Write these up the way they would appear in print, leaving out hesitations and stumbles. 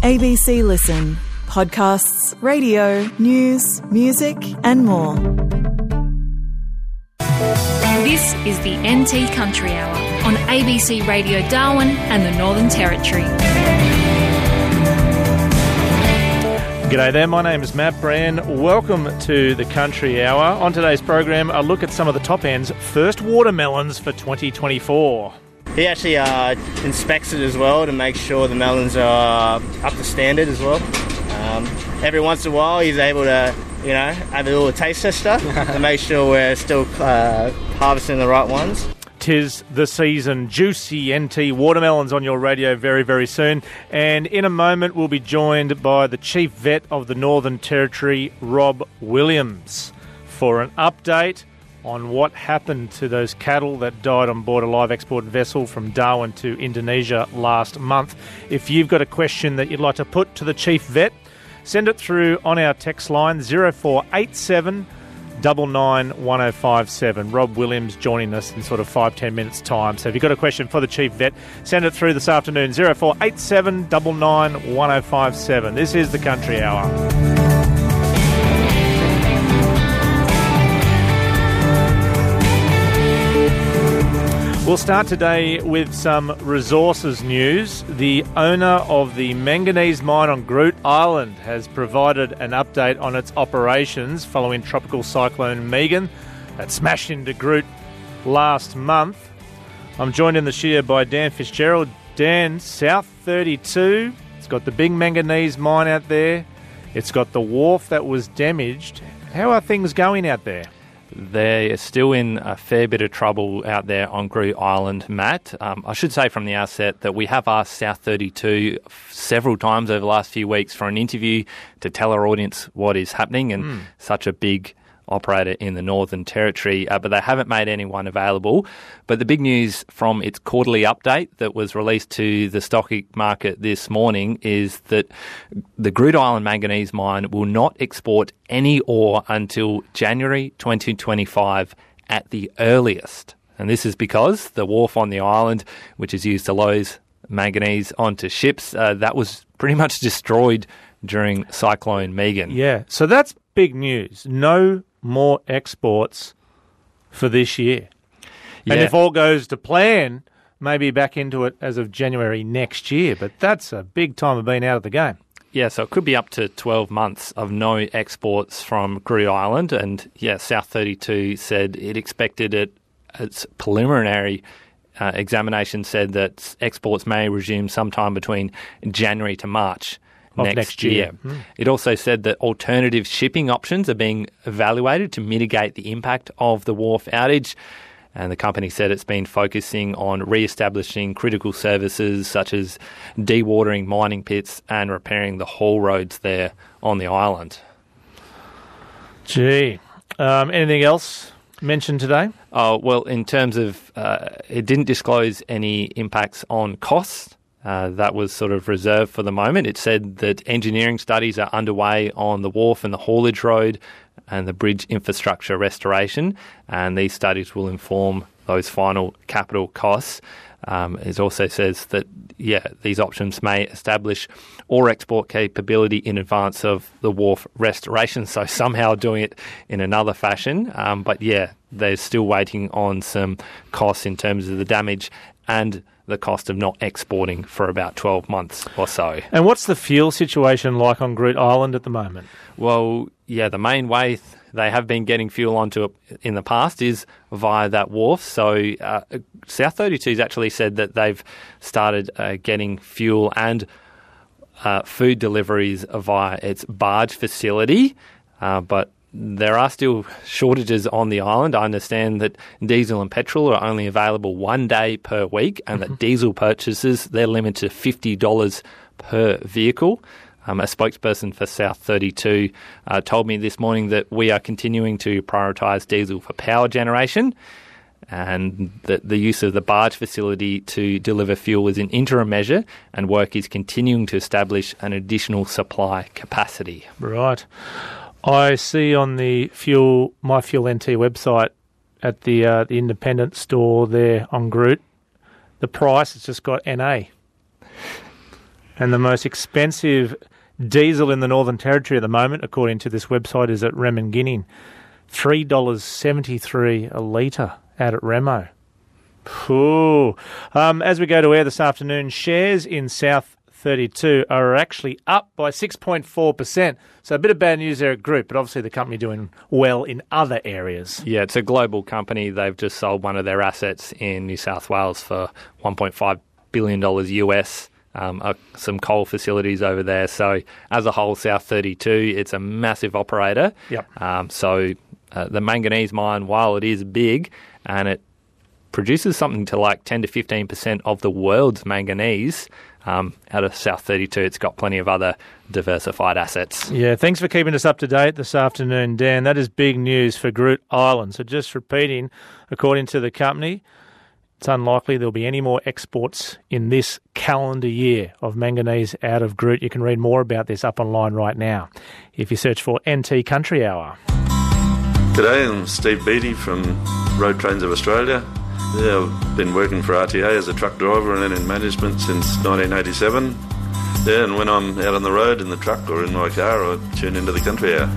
ABC Listen. Podcasts, radio, news, music and more. This is the NT Country Hour on ABC Radio Darwin and the Northern Territory. G'day there, my name is Matt Brand. Welcome to the Country Hour. On today's program, a look at some of the top end's first watermelons for 2024. He actually inspects it as well to make sure the melons are up to standard as well. Every once in a while he's able to, have a little taste tester to make sure we're still harvesting the right ones. 'Tis the season. Juicy NT watermelons on your radio very, very soon. And in a moment, we'll be joined by the Chief Vet of the Northern Territory, Rob Williams, for an update on what happened to those cattle that died on board a live export vessel from Darwin to Indonesia last month. If you've got a question that you'd like to put to the Chief Vet, send it through on our text line 0487 991057. Rob Williams joining us in sort of 5-10 minutes time. So if you've got a question for the Chief Vet, send it through this afternoon, 0487 991057. This is the Country Hour. We'll start today with some resources news. The owner of the manganese mine on Groote Eylandt has provided an update on its operations following Tropical Cyclone Megan that smashed into Groote last month. I'm joined in the studio by Dan Fitzgerald. Dan, South 32, it's got the big manganese mine out there. It's got the wharf that was damaged. How are things going out there? They're still in a fair bit of trouble out there on Groote Eylandt, Matt. I should say from the outset that we have asked South 32 several times over the last few weeks for an interview to tell our audience what is happening, and such a big operator in the Northern Territory, but they haven't made anyone available. But the big news from its quarterly update that was released to the stock market this morning is that the Groote Eylandt manganese mine will not export any ore until January 2025 at the earliest. And this is because the wharf on the island, which is used to load manganese onto ships, that was pretty much destroyed during Cyclone Megan. Yeah, so that's big news. No more exports for this year. Yeah. And if all goes to plan, maybe back into it as of January next year. But that's a big time of being out of the game. Yeah, so it could be up to 12 months of no exports from Groote Eylandt. And yeah, South 32 said it expected its preliminary examination said that exports may resume sometime between January to March next year. It also said that alternative shipping options are being evaluated to mitigate the impact of the wharf outage. And the company said it's been focusing on re-establishing critical services such as dewatering mining pits and repairing the haul roads there on the island. Gee. Anything else mentioned today? Well, in terms of it didn't disclose any impacts on costs. That was sort of reserved for the moment. It said that engineering studies are underway on the wharf and the haulage road and the bridge infrastructure restoration, and these studies will inform those final capital costs. It also says that, these options may establish ore export capability in advance of the wharf restoration, so somehow doing it in another fashion. But they're still waiting on some costs in terms of the damage and the cost of not exporting for about 12 months or so. And what's the fuel situation like on Groote Eylandt at the moment? Well, the main way they have been getting fuel onto it in the past is via that wharf. So South 32's actually said that they've started getting fuel and food deliveries via its barge facility, but there are still shortages on the island. I understand that diesel and petrol are only available one day per week, and that diesel purchases, they're limited to $50 per vehicle. A spokesperson for South 32 told me this morning that we are continuing to prioritise diesel for power generation, and that the use of the barge facility to deliver fuel is an interim measure, and work is continuing to establish an additional supply capacity. Right. I see on the My Fuel NT website at the independent store there on Groote, the price has just got NA. And the most expensive diesel in the Northern Territory at the moment, according to this website, is at Remenginning. $3.73 a litre out at Remo. Ooh. As we go to air this afternoon, shares in South 32 are actually up by 6.4%. So a bit of bad news there at Group, but obviously the company doing well in other areas. Yeah, it's a global company. They've just sold one of their assets in New South Wales for $1.5 billion US. Some coal facilities over there. So as a whole, South 32, it's a massive operator. Yep. The manganese mine, while it is big and it produces something to like 10 to 15% of the world's manganese, out of South 32, it's got plenty of other diversified assets. Yeah, thanks for keeping us up to date this afternoon, Dan. That is big news for Groote Eylandt. So just repeating, according to the company, it's unlikely there'll be any more exports in this calendar year of manganese out of Groote. You can read more about this up online right now if you search for NT Country Hour. G'day, I'm Steve Beattie from Road Trains of Australia. Yeah, I've been working for RTA as a truck driver and then in management since 1987. Yeah, and when I'm out on the road in the truck or in my car, I tune into the Country Hour.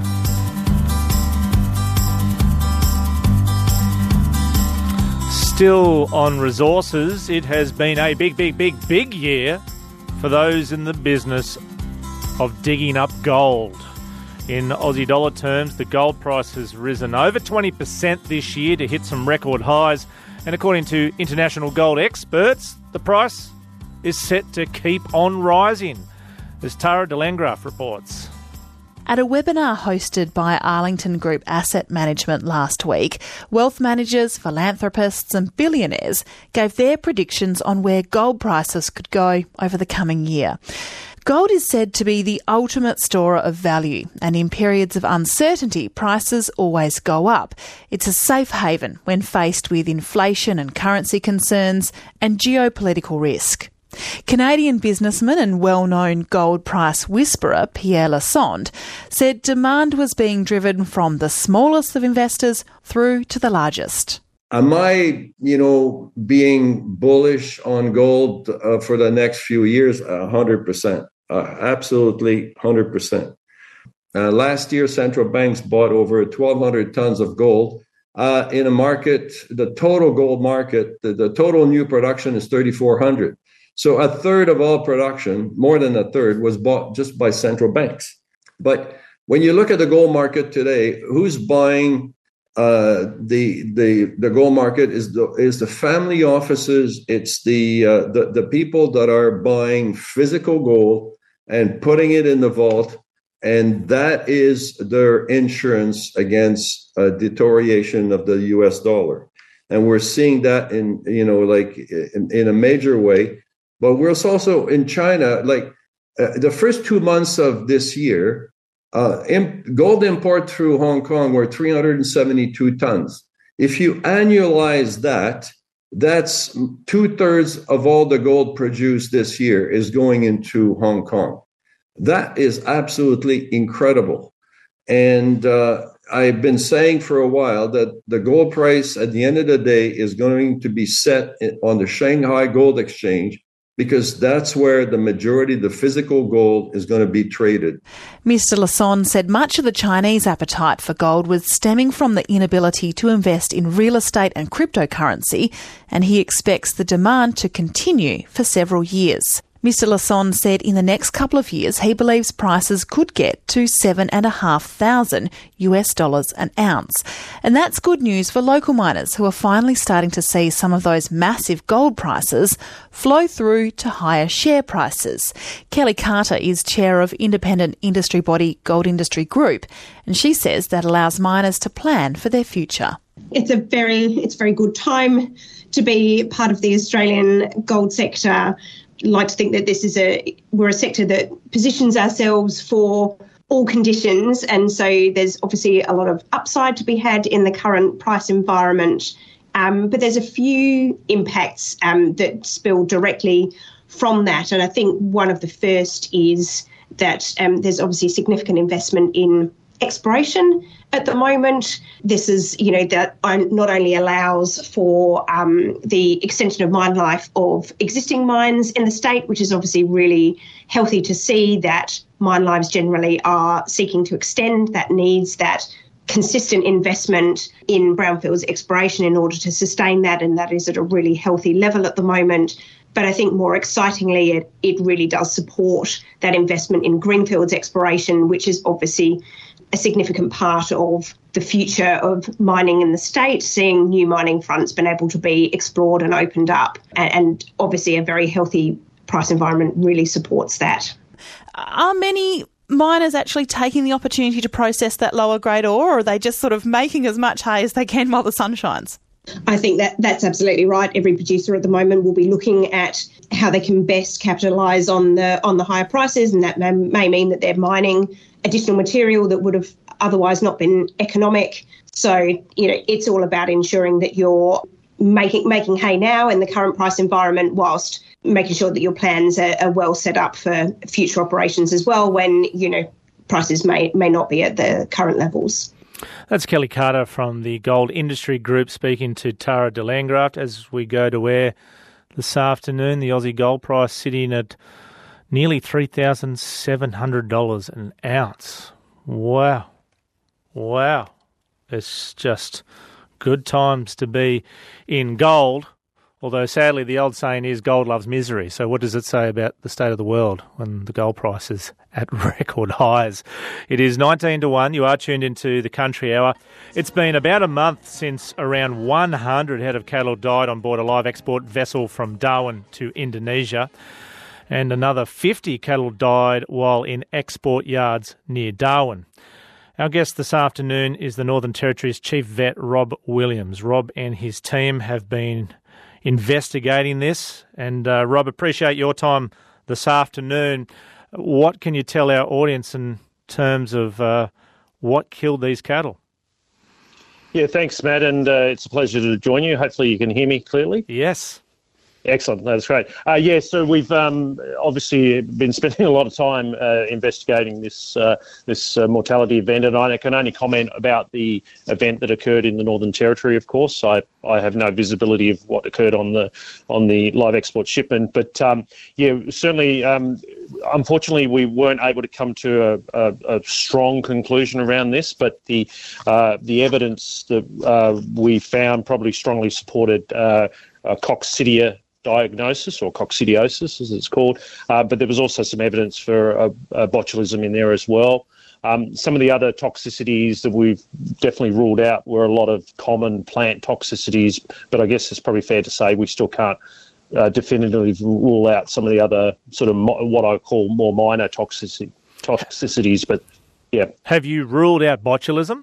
Still on resources, it has been a big year for those in the business of digging up gold. In Aussie dollar terms, the gold price has risen over 20% this year to hit some record highs. And according to international gold experts, the price is set to keep on rising, as Tara Delengraf reports. At a webinar hosted by Arlington Group Asset Management last week, wealth managers, philanthropists and billionaires gave their predictions on where gold prices could go over the coming year. Gold is said to be the ultimate storer of value, and in periods of uncertainty, prices always go up. It's a safe haven when faced with inflation and currency concerns and geopolitical risk. Canadian businessman and well-known gold price whisperer Pierre Lassonde said demand was being driven from the smallest of investors through to the largest. Am I, being bullish on gold for the next few years? 100%. Absolutely 100%. Last year, central banks bought over 1,200 tons of gold. In a market, the total gold market, the total new production is 3,400. So a third of all production, more than a third, was bought just by central banks. But when you look at the gold market today, who's buying the gold market is the family offices. It's the people that are buying physical gold and putting it in the vault, and that is their insurance against deterioration of the U.S. dollar. And we're seeing that in a major way. But we're also in China, the first 2 months of this year, gold import through Hong Kong were 372 tons. If you annualize that, that's 2/3 of all the gold produced this year is going into Hong Kong. That is absolutely incredible. And I've been saying for a while that the gold price at the end of the day is going to be set on the Shanghai Gold Exchange, because that's where the majority of the physical gold is going to be traded. Mr. Lassonde said much of the Chinese appetite for gold was stemming from the inability to invest in real estate and cryptocurrency, and he expects the demand to continue for several years. Mr. Lassonde said in the next couple of years he believes prices could get to $7,500 an ounce. And that's good news for local miners who are finally starting to see some of those massive gold prices flow through to higher share prices. Kelly Carter is chair of independent industry body Gold Industry Group, and she says that allows miners to plan for their future. It's a very good time to be part of the Australian gold sector. Like to think that we're a sector that positions ourselves for all conditions, and so there's obviously a lot of upside to be had in the current price environment. But there's a few impacts that spill directly from that, and I think one of the first is that there's obviously significant investment in exploration at the moment. This is, that not only allows for the extension of mine life of existing mines in the state, which is obviously really healthy to see that mine lives generally are seeking to extend. That needs that consistent investment in brownfields exploration in order to sustain that, and that is at a really healthy level at the moment. But I think more excitingly, it really does support that investment in greenfields exploration, which is obviously a significant part of the future of mining in the state, seeing new mining fronts been able to be explored and opened up. And obviously a very healthy price environment really supports that. Are many miners actually taking the opportunity to process that lower grade ore, or are they just sort of making as much hay as they can while the sun shines? I think that's absolutely right. Every producer at the moment will be looking at how they can best capitalise on the higher prices, and that may mean that they're mining additional material that would have otherwise not been economic. So, it's all about ensuring that you're making hay now in the current price environment, whilst making sure that your plans are well set up for future operations as well when, prices may not be at the current levels. That's Kelly Carter from the Gold Industry Group speaking to Tara de Landgraft as we go to where this afternoon the Aussie gold price sitting at nearly $3,700 an ounce. Wow. It's just good times to be in gold. Although, sadly, the old saying is gold loves misery. So what does it say about the state of the world when the gold price is at record highs? It is 19-1. You are tuned into the Country Hour. It's been about a month since around 100 head of cattle died on board a live export vessel from Darwin to Indonesia. And another 50 cattle died while in export yards near Darwin. Our guest this afternoon is the Northern Territory's Chief Vet, Rob Williams. Rob and his team have been investigating this. And Rob, appreciate your time this afternoon. What can you tell our audience in terms of what killed these cattle? Yeah, thanks, Matt, and it's a pleasure to join you. Hopefully you can hear me clearly. Yes. Excellent. That's great. So we've obviously been spending a lot of time investigating this mortality event, and I can only comment about the event that occurred in the Northern Territory. Of course, I have no visibility of what occurred on the live export shipment, but certainly. Unfortunately, we weren't able to come to a strong conclusion around this, but the evidence that we found probably strongly supported coccidia diagnosis, or coccidiosis as it's called, but there was also some evidence for botulism in there as well. Some of the other toxicities that we've definitely ruled out were a lot of common plant toxicities, but I guess it's probably fair to say we still can't definitively rule out some of the other sort of what I call more minor toxicities, but yeah. Have you ruled out botulism?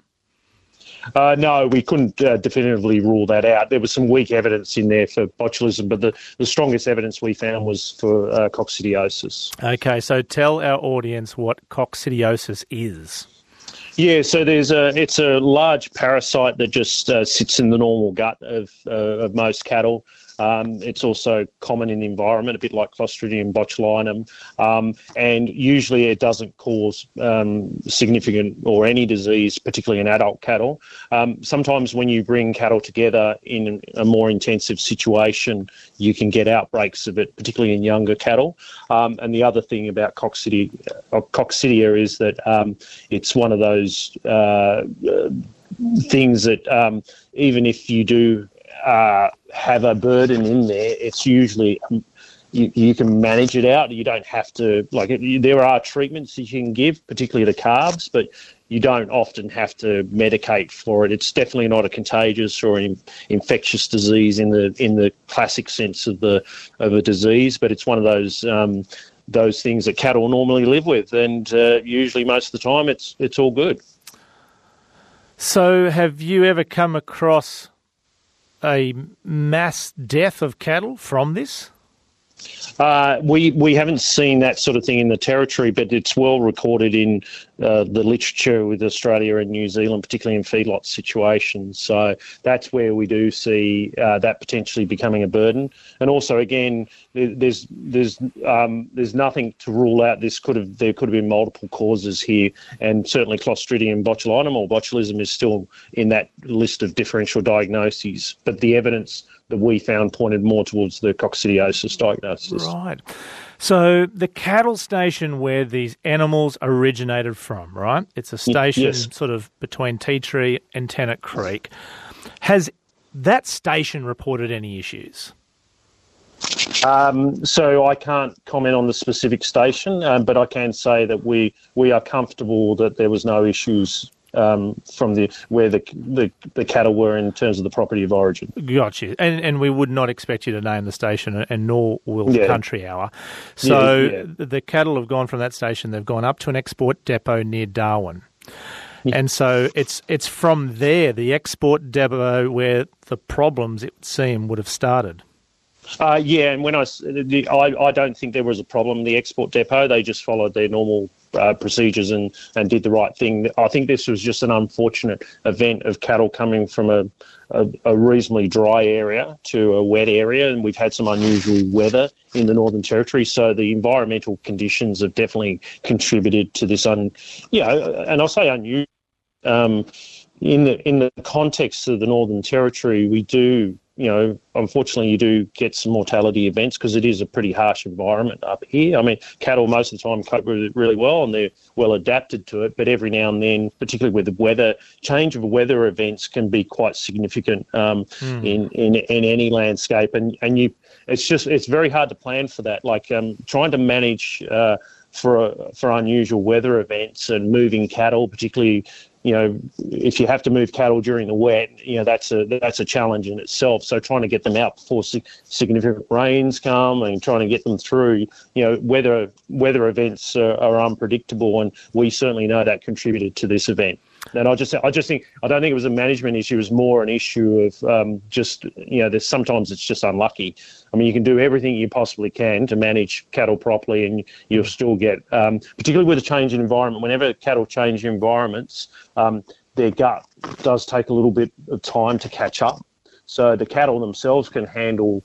No, we couldn't definitively rule that out. There was some weak evidence in there for botulism, but the strongest evidence we found was for coccidiosis. Okay, so tell our audience what coccidiosis is. Yeah, so it's a large parasite that just sits in the normal gut of most cattle. It's also common in the environment, a bit like Clostridium botulinum, and usually it doesn't cause significant or any disease, particularly in adult cattle. Sometimes when you bring cattle together in a more intensive situation, you can get outbreaks of it, particularly in younger cattle. And the other thing about coccidia is that it's one of those things that even if you do have a burden in there, it's usually you can manage it out. You don't have to, there are treatments that you can give, particularly to calves, but you don't often have to medicate for it. It's definitely not a contagious or infectious disease in the classic sense of a disease, but it's one of those things that cattle normally live with, and usually most of the time it's all good. So have you ever come across a mass death of cattle from this? We haven't seen that sort of thing in the Territory, but it's well recorded in the literature with Australia and New Zealand, particularly in feedlot situations. So that's where we do see that potentially becoming a burden. And also, again, there's nothing to rule out. There could have been multiple causes here, and certainly Clostridium botulinum or botulism is still in that list of differential diagnoses. But the evidence that we found pointed more towards the coccidiosis diagnosis. Right. So the cattle station where these animals originated from, right? It's a station sort of between Tea Tree and Tennant Creek. Has that station reported any issues? So I can't comment on the specific station, but I can say that we are comfortable that there was no issues from where the cattle were in terms of the property of origin. Gotcha. And we would not expect you to name the station, and nor will Country Hour. So the cattle have gone from that station, they've gone up to an export depot near Darwin. Yeah. And so it's from there, the export depot, where the problems, it would seem, would have started. And when I don't think there was a problem. The export depot, they just followed their normal procedures and did the right thing. I think this was just an unfortunate event of cattle coming from a reasonably dry area to a wet area, and we've had some unusual weather in the Northern Territory, so the environmental conditions have definitely contributed to this. And I'll say unusual. In the context of the Northern Territory, we do, unfortunately, you do get some mortality events because it is a pretty harsh environment up here. I mean, cattle most of the time cope with it really well and they're well adapted to it, but every now and then, particularly with the change of weather events can be quite significant in any landscape, and it's very hard to plan for that. Like trying to manage for unusual weather events and moving cattle, particularly. If you have to move cattle during the wet, that's a challenge in itself. So trying to get them out before significant rains come and trying to get them through, weather events are unpredictable, and we certainly know that contributed to this event. And I don't think it was a management issue. It was more an issue of there's sometimes it's just unlucky. I mean, you can do everything you possibly can to manage cattle properly, and you'll still get, particularly with a change in environment. Whenever cattle change environments, their gut does take a little bit of time to catch up. So the cattle themselves can handle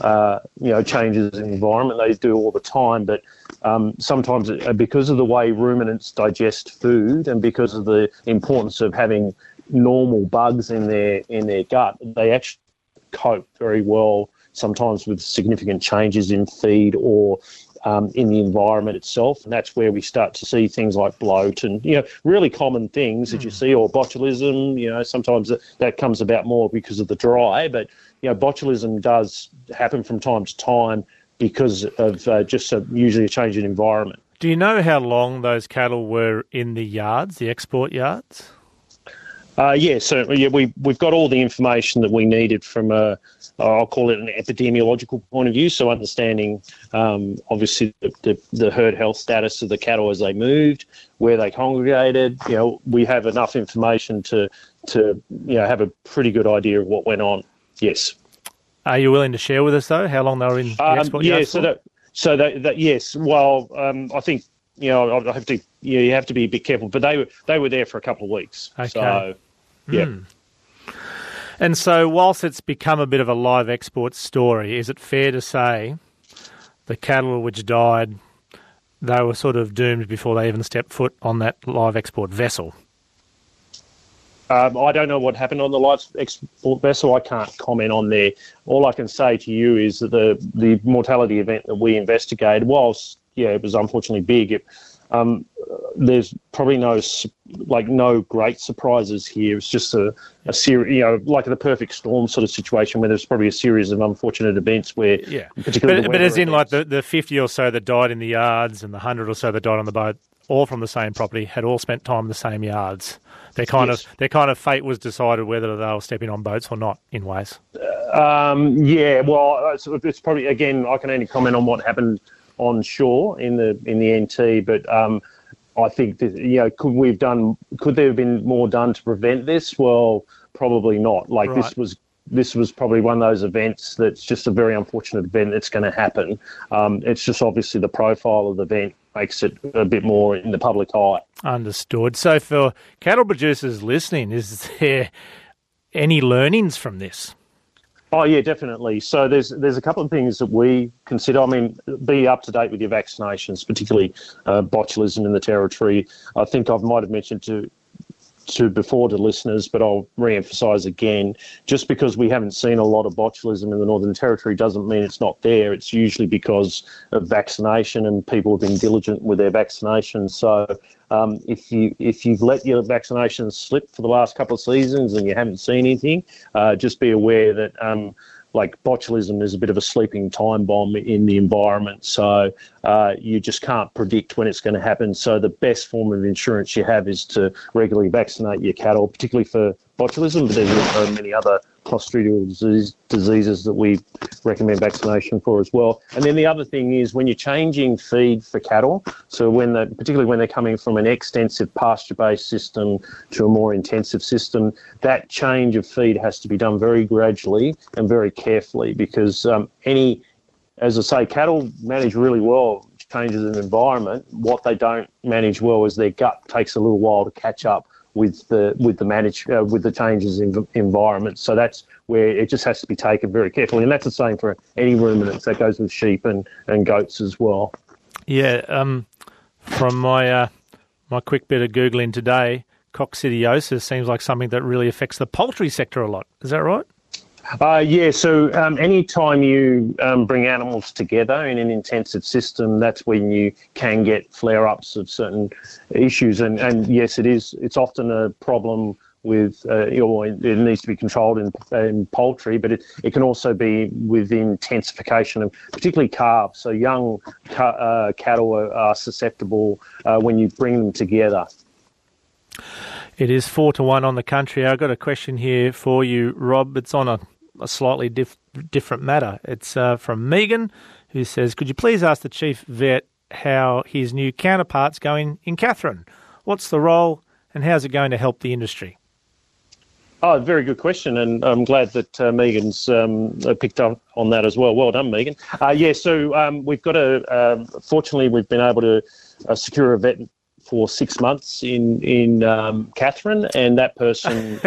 changes in environment. They do all the time, but sometimes because of the way ruminants digest food and because of the importance of having normal bugs in their gut, they actually cope very well sometimes with significant changes in feed or in the environment itself, and that's where we start to see things like bloat and really common things that you see, or botulism. Sometimes that comes about more because of the dry, but botulism does happen from time to time because of usually a change in environment. Do you know how long those cattle were in the yards, the export yards? Certainly. We've got all the information that we needed from I'll call it an epidemiological point of view. So understanding, obviously, the herd health status of the cattle as they moved, where they congregated. We have enough information to have a pretty good idea of what went on. Yes. Are you willing to share with us though how long they were in the export yards? Yes. Well, I think I have to. You have to be a bit careful, but they were there for a couple of weeks. Okay. So, yeah. And so, whilst it's become a bit of a live export story, is it fair to say the cattle which died, they were sort of doomed before they even stepped foot on that live export vessel? I don't know what happened on the live export vessel. I can't comment on there. All I can say to you is that the mortality event that we investigated, whilst it was unfortunately big, there's probably no great surprises here. It's just a series, like the perfect storm sort of situation where there's probably a series of unfortunate events where, particularly, but as in like the 50 or so that died in the yards and the 100 or so that died on the boat, all from the same property, had all spent time in the same yards. Their kind of fate was decided whether they were stepping on boats or not, in ways. It's probably, again, I can only comment on what happened on shore in the NT, but I think that, could there have been more done to prevent this? Well, probably not. Like right. This was probably one of those events that's just a very unfortunate event that's going to happen. It's just obviously the profile of the event makes it a bit more in the public eye. Understood. So for cattle producers listening, is there any learnings from this? Oh, yeah, definitely. So there's a couple of things that we consider. I mean, be up to date with your vaccinations, particularly botulism in the Territory. I think I might have mentioned to before to listeners, but I'll re-emphasise again, just because we haven't seen a lot of botulism in the Northern Territory doesn't mean it's not there. It's usually because of vaccination, and people have been diligent with their vaccinations. So if you've let your vaccinations slip for the last couple of seasons and you haven't seen anything, just be aware that like botulism is a bit of a sleeping time bomb in the environment. So you just can't predict when it's going to happen. So the best form of insurance you have is to regularly vaccinate your cattle, particularly for botulism, but there's also many other clostridial diseases that we recommend vaccination for as well. And then the other thing is when you're changing feed for cattle, so particularly when they're coming from an extensive pasture-based system to a more intensive system, that change of feed has to be done very gradually and very carefully, because as I say, cattle manage really well changes in environment. What they don't manage well is their gut takes a little while to catch up with the changes in environment. So that's where it just has to be taken very carefully, and that's the same for any ruminants. That goes with sheep and goats as well. Yeah, from my quick bit of Googling today, coccidiosis seems like something that really affects the poultry sector a lot. Is that right? Yeah, so any time you bring animals together in an intensive system, that's when you can get flare-ups of certain issues. And yes, it's often a problem with, it needs to be controlled in poultry, but it can also be with intensification of particularly calves. So young cattle are susceptible when you bring them together. It is 4-1 on the country. I've got a question here for you, Rob. It's on a slightly different matter. It's from Megan, who says, could you please ask the Chief Vet how his new counterpart's going in Katherine? What's the role and how's it going to help the industry? Oh, very good question, and I'm glad that Megan's picked up on that as well. Well done, Megan. So we've got fortunately, we've been able to secure a vet for 6 months in Katherine, and that person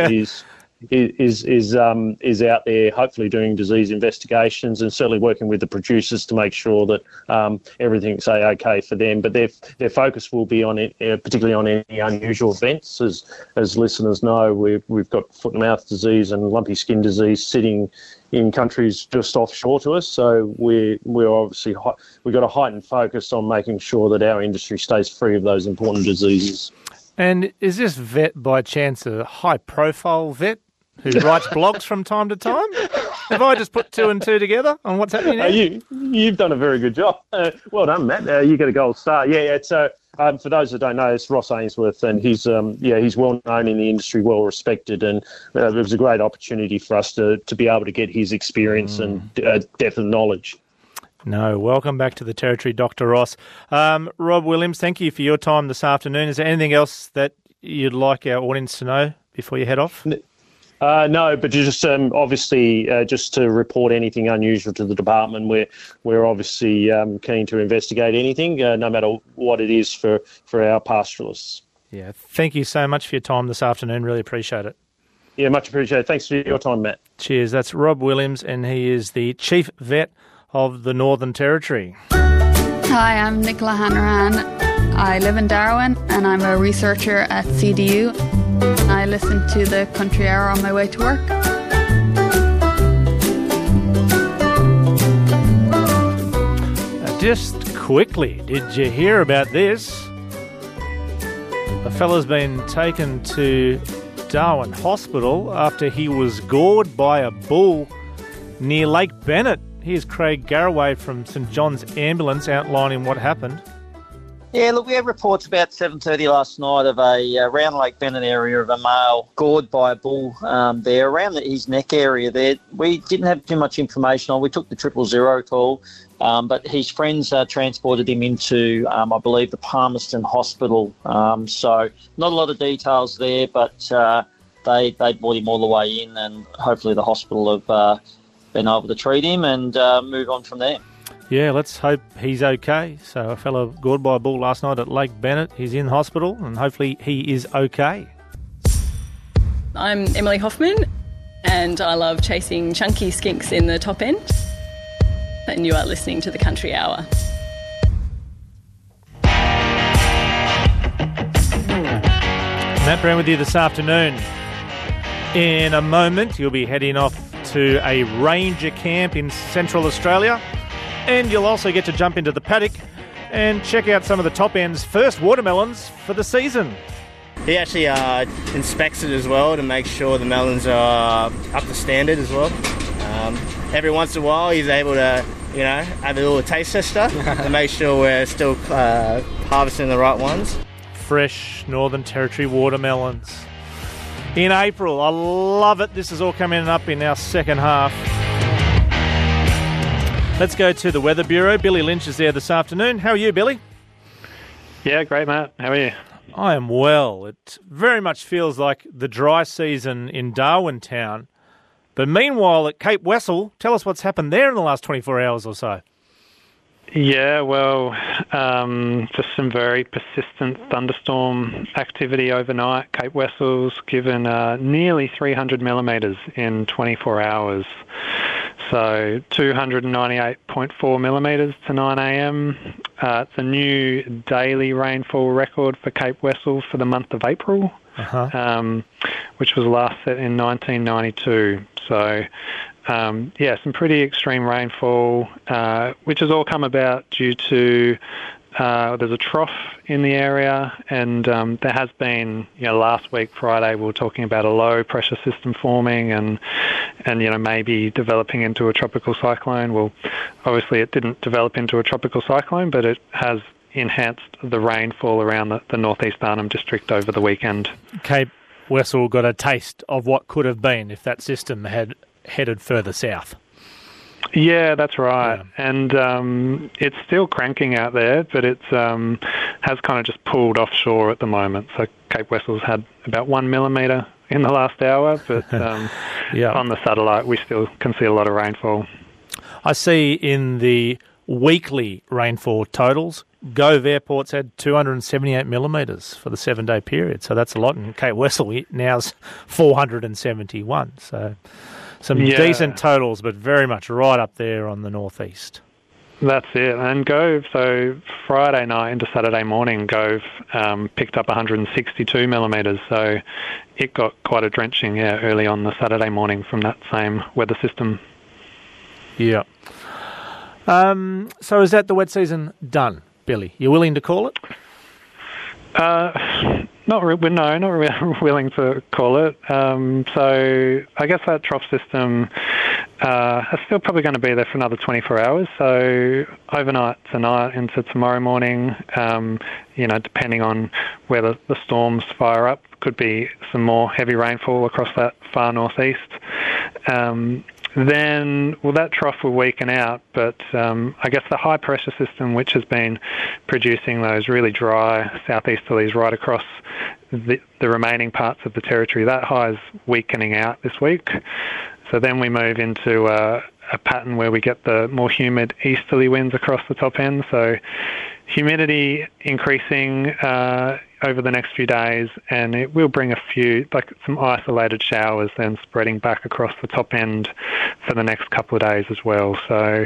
is out there hopefully doing disease investigations and certainly working with the producers to make sure that everything's okay for them. But their focus will be on it, particularly on any unusual events. As listeners know, we've got foot and mouth disease and lumpy skin disease sitting in countries just offshore to us, so we're obviously we've got a heightened focus on making sure that our industry stays free of those important diseases. And is this vet by chance a high-profile vet who writes blogs from time to time? Have I just put two and two together on what's happening now? You've done a very good job. Well done, Matt. You get a gold star. Yeah, it's for those that don't know, it's Ross Ainsworth, and he's well known in the industry, well respected, and it was a great opportunity for us to be able to get his experience and depth of knowledge. No, welcome back to the Territory, Dr. Ross. Rob Williams, thank you for your time this afternoon. Is there anything else that you'd like our audience to know before you head off? No, but just obviously just to report anything unusual to the department. We're obviously keen to investigate anything, no matter what it is for our pastoralists. Yeah, thank you so much for your time this afternoon. Really appreciate it. Yeah, much appreciated. Thanks for your time, Matt. Cheers. That's Rob Williams, and he is the Chief Vet of the Northern Territory. Hi, I'm Nicola Hanrahan. I live in Darwin, and I'm a researcher at CDU. I listen to the Country Hour on my way to work. Just quickly, did you hear about this? A fella's been taken to Darwin Hospital after he was gored by a bull near Lake Bennett. Here's Craig Garraway from St John's Ambulance outlining what happened. Yeah, look, we had reports about 7:30 last night of around Lake Bennett area of a male gored by a bull there, around his neck area there. We didn't have too much information on. We took the 000 call, but his friends transported him into, I believe, the Palmerston Hospital. So not a lot of details there, but they brought him all the way in, and hopefully the hospital have been able to treat him and move on from there. Yeah, let's hope he's okay. So a fellow gored by a bull last night at Lake Bennett. He's in hospital and hopefully he is okay. I'm Emily Hoffman. and I love chasing chunky skinks in the top end. And you are listening to the Country Hour. Matt Brown with you this afternoon. In a moment, you'll be heading off to a ranger camp in Central Australia, and you'll also get to jump into the paddock and check out some of the top end's first watermelons for the season. He actually inspects it as well to make sure the melons are up to standard as well. Every once in a while, he's able to, have a little taste tester to make sure we're still harvesting the right ones. Fresh Northern Territory watermelons in April. I love it. This is all coming up in our second half. Let's go to the Weather Bureau. Billy Lynch is there this afternoon. How are you, Billy? Yeah, great, Matt. How are you? I am well. It very much feels like the dry season in Darwin town. But meanwhile, at Cape Wessel, tell us what's happened there in the last 24 hours or so. Yeah, well, just some very persistent thunderstorm activity overnight. Cape Wessel's given nearly 300 millimetres in 24 hours. So 298.4 millimetres to 9 a.m. It's a new daily rainfall record for Cape Wessel for the month of April, which was last set in 1992. So, some pretty extreme rainfall, which has all come about due to there's a trough in the area, and there has been, last week, Friday, we were talking about a low pressure system forming and maybe developing into a tropical cyclone. Well, obviously it didn't develop into a tropical cyclone, but it has enhanced the rainfall around the northeast Arnhem District over the weekend. Cape Wessel got a taste of what could have been if that system had headed further south. Yeah, that's right. Yeah. And it's still cranking out there, but it's has kind of just pulled offshore at the moment. So Cape Wessel's had about 1 millimetre in the last hour, but on the satellite we still can see a lot of rainfall. I see in the weekly rainfall totals, Gove Airport's had 278 millimetres for the 7-day period, so that's a lot. And Cape Wessel now's 471, so some decent totals, but very much right up there on the northeast. That's it. And Gove, so Friday night into Saturday morning, Gove picked up 162 millimetres, so it got quite a drenching early on the Saturday morning from that same weather system. Yeah. So is that the wet season done, Billy? You willing to call it? Not really willing to call it. So I guess that trough system is still probably going to be there for another 24 hours. So overnight tonight into tomorrow morning, depending on where the storms fire up, could be some more heavy rainfall across that far northeast. Then, that trough will weaken out, but I guess the high pressure system, which has been producing those really dry southeasterlies right across the remaining parts of the territory, that high is weakening out this week. So then we move into a pattern where we get the more humid easterly winds across the top end. So humidity increasing over the next few days, and it will bring some isolated showers then spreading back across the top end for the next couple of days as well. So,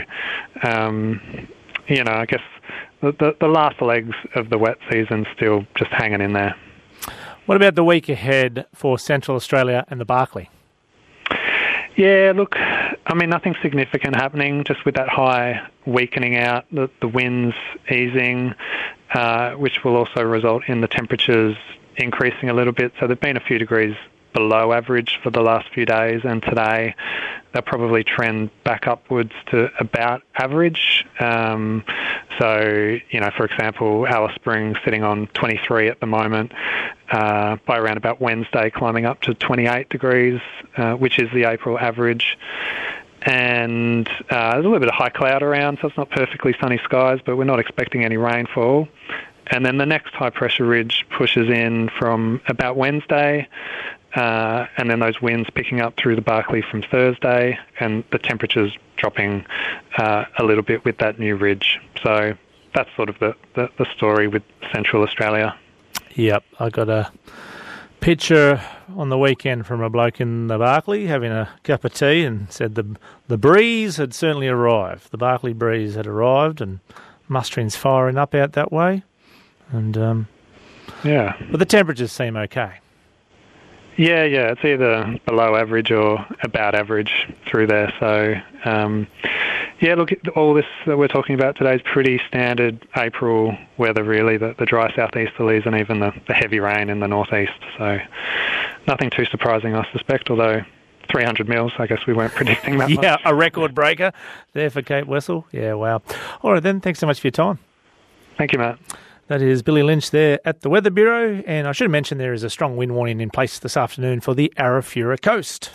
I guess the last legs of the wet season still just hanging in there. What about the week ahead for Central Australia and the Barkly? Yeah, look, nothing significant happening, just with that high weakening out, the winds easing, which will also result in the temperatures increasing a little bit. So there've been a few degrees below average for the last few days, and today they'll probably trend back upwards to about average. So, for example, Alice Springs sitting on 23 at the moment, by around about Wednesday climbing up to 28 degrees, which is the April average. And there's a little bit of high cloud around, so it's not perfectly sunny skies, but we're not expecting any rainfall. And then the next high pressure ridge pushes in from about Wednesday, and then those winds picking up through the Barkly from Thursday, and the temperatures dropping a little bit with that new ridge. So that's sort of the story with Central Australia. Yep, I got a picture on the weekend from a bloke in the Barclay having a cup of tea and said the breeze had certainly arrived. The Barclay breeze had arrived and mustering's firing up out that way. And but the temperatures seem okay. Yeah, it's either below average or about average through there. So, look, all this that we're talking about today is pretty standard April weather, really, the dry southeasterlies and even the heavy rain in the northeast. So nothing too surprising, I suspect, although 300 mils, I guess we weren't predicting that much. Yeah, a record breaker there for Cape Wessel. Yeah, wow. All right, then, thanks so much for your time. Thank you, Matt. That is Billy Lynch there at the Weather Bureau, and I should have mentioned there is a strong wind warning in place this afternoon for the Arafura coast.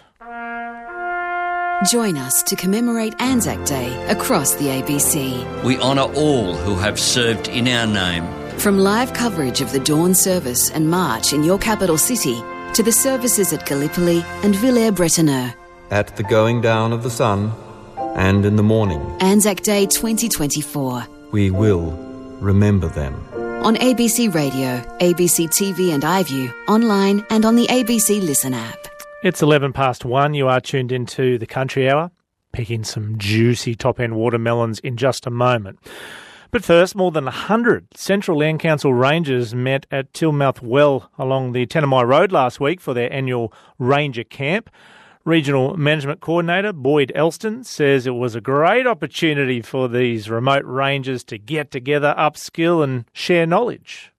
Join us to commemorate Anzac Day across the ABC. We honour all who have served in our name. From live coverage of the dawn service and march in your capital city to the services at Gallipoli and Villers-Bretonneux. At the going down of the sun and in the morning. Anzac Day 2024. We will remember them. On ABC Radio, ABC TV and iView, online and on the ABC Listen app. It's 1:11. You are tuned into the Country Hour. Picking some juicy top-end watermelons in just a moment. But first, more than 100 Central Land Council rangers met at Tillmouth Well along the Tanami Road last week for their annual Ranger Camp. Regional Management Coordinator Boyd Elston says it was a great opportunity for these remote rangers to get together, upskill and share knowledge.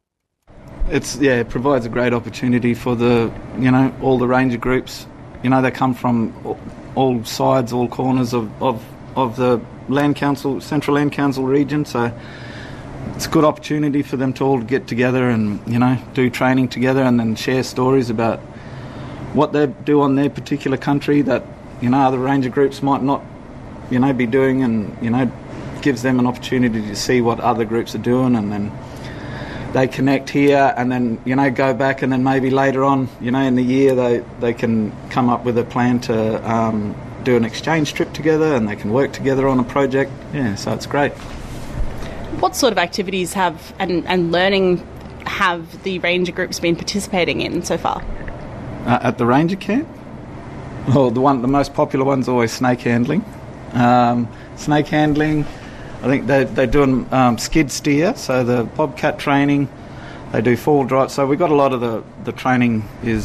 It provides a great opportunity for all the ranger groups. They come from all sides, all corners of the Land Council, Central Land Council region, so it's a good opportunity for them to all get together and, do training together and then share stories about what they do on their particular country that, other ranger groups might not, be doing, and, gives them an opportunity to see what other groups are doing, and then they connect here and then, go back, and then maybe later on, in the year they can come up with a plan to do an exchange trip together and they can work together on a project. Yeah, so it's great. What sort of activities and learning have the ranger groups been participating in so far? At the ranger camp? Well, the most popular one's always snake handling. Snake handling, I think they're doing skid steer, so the bobcat training. They do fall drive. So we've got a lot of the training is,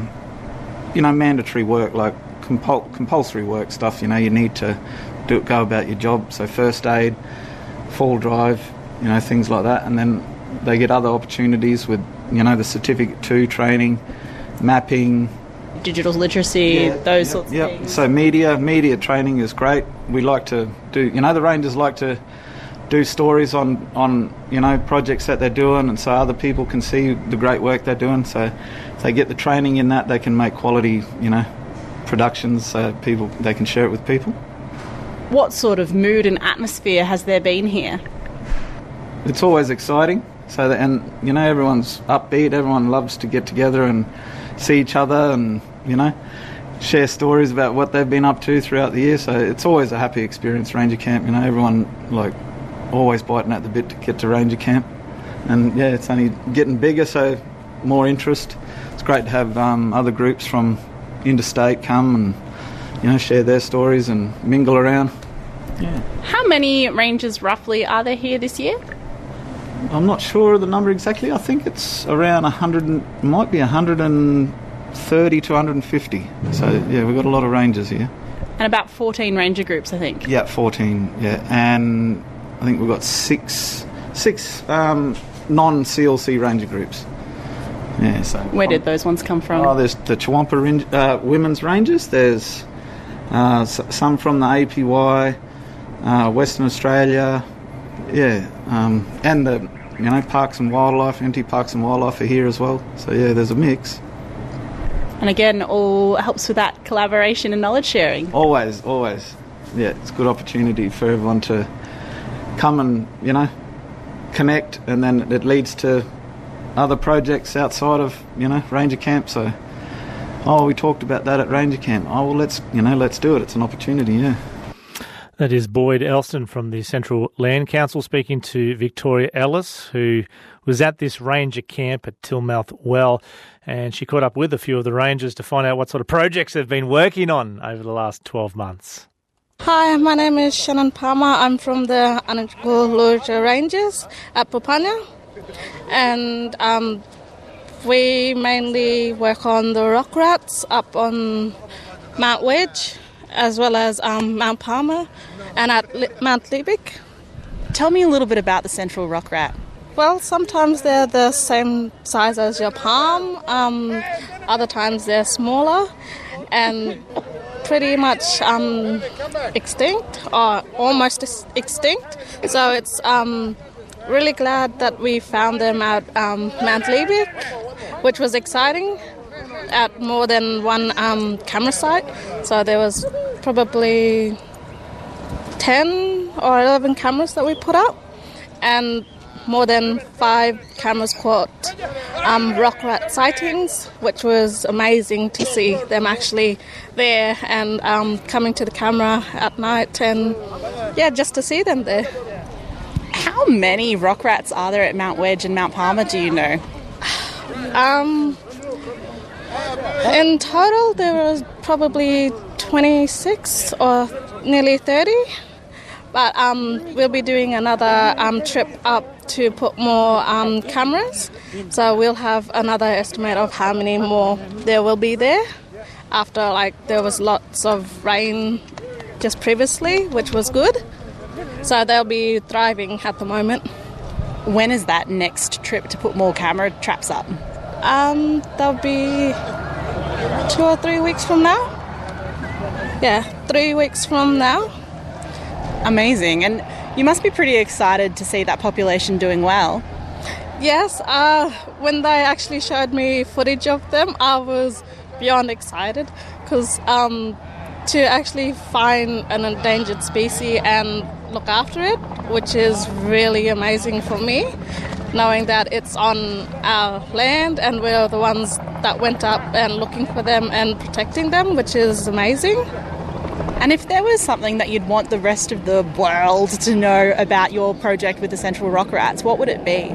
mandatory work, like compulsory work stuff. You need to go about your job. So first aid, fall drive, things like that. And then they get other opportunities with, the Certificate 2 training, mapping, digital literacy, those sorts of things. So media training is great. We like to do, the rangers like to do stories on projects that they're doing, and so other people can see the great work they're doing. So if they get the training in that, they can make quality, productions, so they can share it with people. What sort of mood and atmosphere has there been here? It's always exciting. So everyone's upbeat. Everyone loves to get together and see each other and, share stories about what they've been up to throughout the year. So it's always a happy experience, Ranger Camp. Everyone, always biting at the bit to get to Ranger Camp. And, it's only getting bigger, so more interest. It's great to have other groups from interstate come and, share their stories and mingle around. Yeah. How many rangers roughly are there here this year? I'm not sure of the number exactly. I think it's around 100, might be 130 to 150. So, we've got a lot of rangers here. And about 14 ranger groups, I think. Yeah, 14, And I think we've got six non-CLC ranger groups. Yeah, so where did those ones come from? Oh, there's the Chuampa Women's Rangers. There's some from the APY, Western Australia. And the Parks and Wildlife, NT Parks and Wildlife are here as well. So there's a mix. And again, all helps with that collaboration and knowledge sharing. Always. Yeah, it's a good opportunity for everyone to come and connect, and then it leads to other projects outside of Ranger Camp. So, we talked about that at Ranger Camp. Well, let's do it. It's an opportunity. Yeah. That is Boyd Elston from the Central Land Council speaking to Victoria Ellis, who was at this ranger camp at Tillmouth Well, and she caught up with a few of the rangers to find out what sort of projects they've been working on over the last 12 months. Hi, my name is Shannon Palmer. I'm from the Anarctica Rangers at Papunya, and we mainly work on the rock rats up on Mount Wedge, as well as Mount Palmer and at Mount Liebig. Tell me a little bit about the central rock rat. Well, sometimes they're the same size as your palm, other times they're smaller and pretty much extinct or almost extinct. So it's really glad that we found them at Mount Liebig, which was exciting, at more than one camera site. So there was probably 10 or 11 cameras that we put up, and more than 5 cameras caught rock rat sightings, which was amazing to see them actually there and coming to the camera at night, and just to see them there. How many rock rats are there at Mount Wedge and Mount Palmer, do you know? In total there was probably 26 or nearly 30. But we'll be doing another trip up to put more cameras. So we'll have another estimate of how many more there will be there after there was lots of rain just previously, which was good. So they'll be thriving at the moment. When is that next trip to put more camera traps up? That'll be 2 or 3 weeks from now. Yeah, 3 weeks from now. Amazing. And you must be pretty excited to see that population doing well. Yes, when they actually showed me footage of them, I was beyond excited, because to actually find an endangered species and look after it, which is really amazing for me, knowing that it's on our land and we're the ones that went up and looking for them and protecting them, which is amazing. And if there was something that you'd want the rest of the world to know about your project with the Central Rock Rats, what would it be?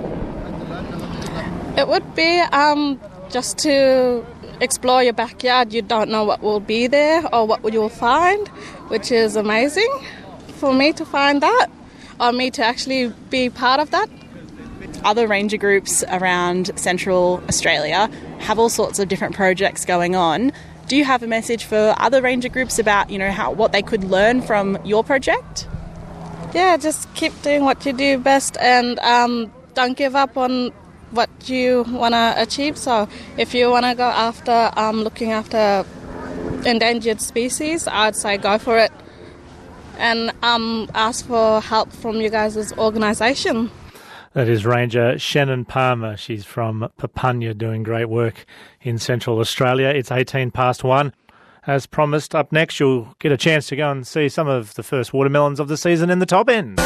It would be just to explore your backyard. You don't know what will be there or what you'll find, which is amazing for me to find that, or me to actually be part of that. Other ranger groups around Central Australia have all sorts of different projects going on. Do you have a message for other ranger groups about, what they could learn from your project? Yeah, just keep doing what you do best, and don't give up on what you want to achieve. So if you want to go after looking after endangered species, I'd say go for it, and ask for help from you guys' organisation. That is Ranger Shannon Palmer. She's from Papunya, doing great work in Central Australia. It's 1:18. As promised, up next you'll get a chance to go and see some of the first watermelons of the season in the top end.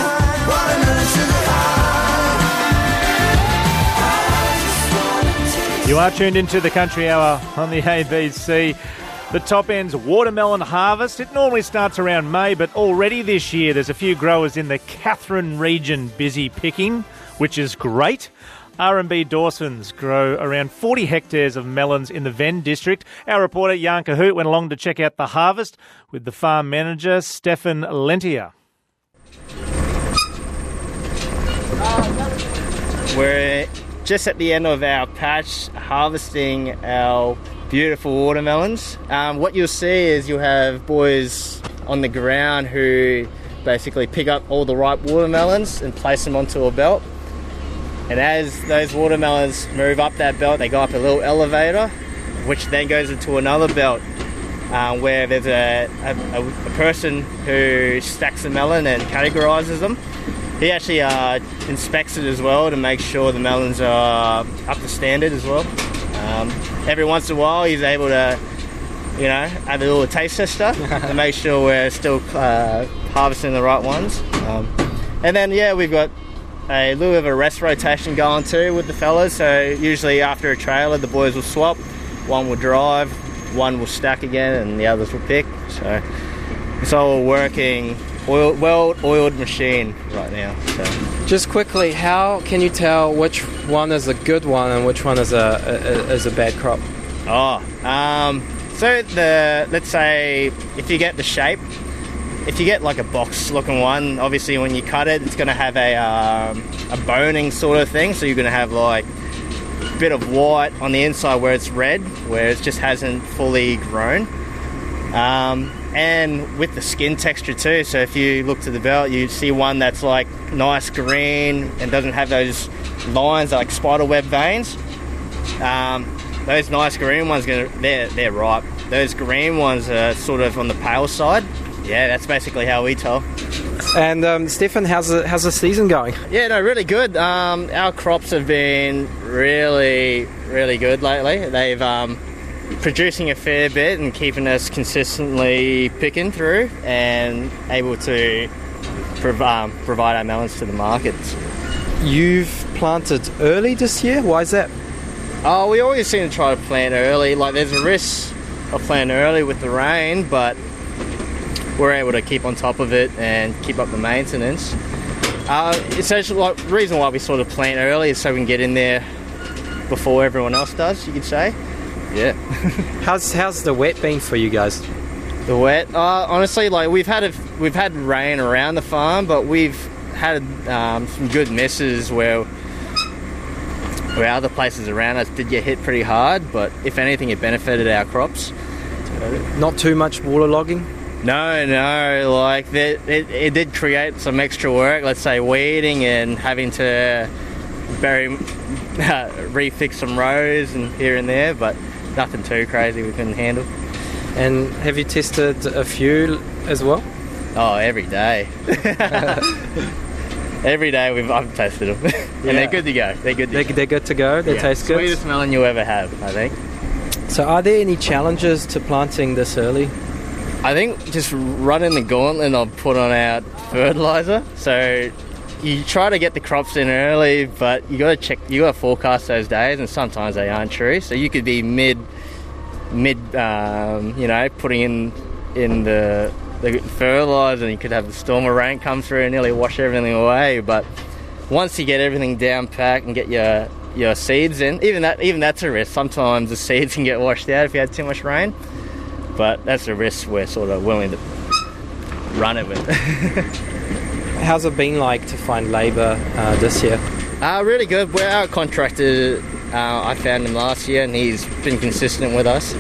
You are tuned into the Country Hour on the ABC. The top end's watermelon harvest. It normally starts around May, but already this year there's a few growers in the Katherine region busy picking, which is great. R&B Dawson's grow around 40 hectares of melons in the Venn district. Our reporter Jan Cahoot went along to check out the harvest with the farm manager Stefan Lentier. We're just at the end of our patch harvesting our beautiful watermelons. What you'll see is you'll have boys on the ground who basically pick up all the ripe watermelons and place them onto a belt. And as those watermelons move up that belt, they go up a little elevator, which then goes into another belt where there's a person who stacks the melon and categorises them. He actually inspects it as well to make sure the melons are up to standard as well. Every once in a while he's able to, have a little taste tester to make sure we're still harvesting the right ones. And then, we've got a little bit of a rest rotation going too with the fellas. So usually after a trailer, the boys will swap. One will drive, one will stack again, and the others will pick. So it's all working well-oiled machine right now. So. Just quickly, how can you tell which one is a good one and which one is a bad crop? So let's say if you get the shape, if you get like a box-looking one, obviously when you cut it, it's going to have a boning sort of thing. So you're going to have like a bit of white on the inside where it's red, where it just hasn't fully grown. And with the skin texture too. So if you look to the belt, you see one that's like nice green and doesn't have those lines like spiderweb veins. Those nice green ones, they're ripe. Those green ones are sort of on the pale side. Yeah, that's basically how we tell. And Stefan, how's the season going? Yeah, no, really good. Our crops have been really, really good lately. They've producing a fair bit and keeping us consistently picking through and able to provide our melons to the markets. You've planted early this year. Why is that? Oh, we always seem to try to plant early. Like, there's a risk of planting early with the rain, but we're able to keep on top of it and keep up the maintenance. Essentially, like, the reason why we sort of plant early is so we can get in there before everyone else does, you could say. Yeah. How's the wet been for you guys? The wet? Honestly, like, we've had rain around the farm, but we've had some good misses where other places around us did get hit pretty hard, but if anything, it benefited our crops. Not too much waterlogging? No, like, it did create some extra work, let's say weeding and having to refix some rows and here and there, but nothing too crazy we couldn't handle. And have you tested a few as well? Oh, every day. Every day I've tested them, and they're good to go. They're good to go. They taste good. Sweetest melon you ever have, I think. So, are there any challenges to planting this early? I think just running the gauntlet of put on our fertilizer. So you try to get the crops in early, but you got to forecast those days, and sometimes they aren't true. So you could be mid, putting in the fertilizer, and you could have a storm of rain come through and nearly wash everything away. But once you get everything down packed and get your seeds in, even that's a risk. Sometimes the seeds can get washed out if you had too much rain, but that's a risk we're sort of willing to run it with. How's it been like to find labour this year? Really good. We're our contractor. I found him last year, and he's been consistent with us.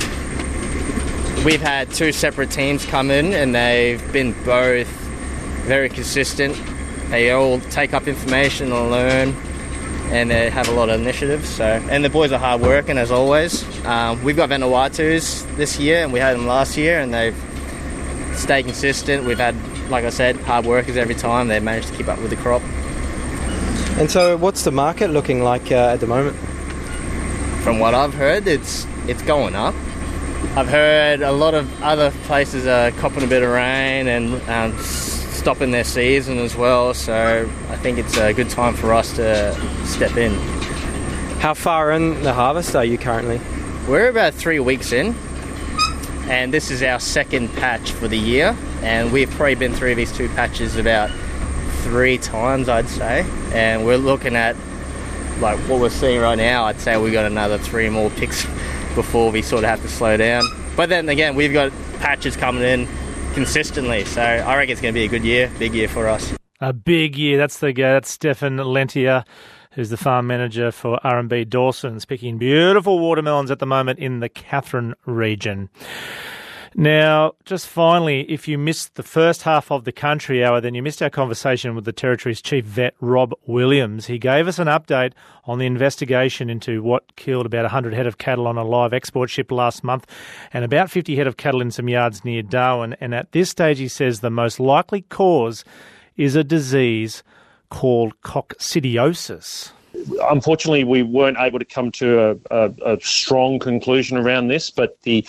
We've had two separate teams come in, and they've been both very consistent. They all take up information and learn, and they have a lot of initiatives. So, and the boys are hard working as always. We've got Vanuatu's this year, and we had them last year, and they've stayed consistent. We've had, like I said, hard workers every time. They've managed to keep up with the crop. And so, what's the market looking like at the moment? From what I've heard, it's going up. I've heard a lot of other places are copping a bit of rain and stopping their season as well, so I think it's a good time for us to step in. How far in the harvest are you currently? We're about 3 weeks in, and this is our second patch for the year, and we've probably been through these two patches about 3 times, I'd say, and we're looking at, like, what we're seeing right now. I'd say we got another 3 more picks before we sort of have to slow down. But then again, we've got patches coming in consistently, so I reckon it's going to be a good year, big year for us. A big year, that's the guy. That's Stefan Lentia, who's the farm manager for R&B Dawson's, picking beautiful watermelons at the moment in the Katherine region. Now, just finally, if you missed the first half of the Country Hour, then you missed our conversation with the Territory's Chief Vet, Rob Williams. He gave us an update on the investigation into what killed about 100 head of cattle on a live export ship last month and about 50 head of cattle in some yards near Darwin. And at this stage, he says the most likely cause is a disease called coccidiosis. Unfortunately, we weren't able to come to a strong conclusion around this, but the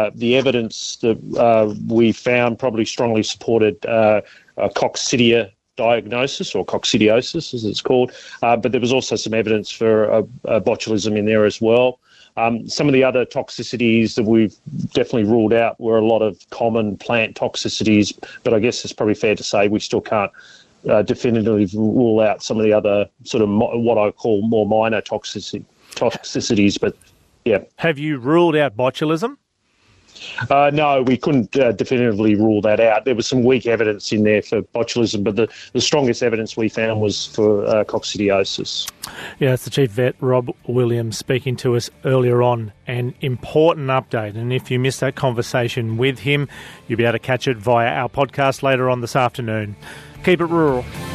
evidence that we found probably strongly supported coccidia diagnosis, or coccidiosis as it's called, but there was also some evidence for botulism in there as well. Some of the other toxicities that we've definitely ruled out were a lot of common plant toxicities, but I guess it's probably fair to say we still can't definitively rule out some of the other sort of what I call more minor toxicities, but yeah. Have you ruled out botulism? No, we couldn't definitively rule that out. There was some weak evidence in there for botulism, but the strongest evidence we found was for coccidiosis. Yeah, it's the Chief Vet, Rob Williams, speaking to us earlier on. An important update, and if you missed that conversation with him, you'll be able to catch it via our podcast later on this afternoon. Keep it rural.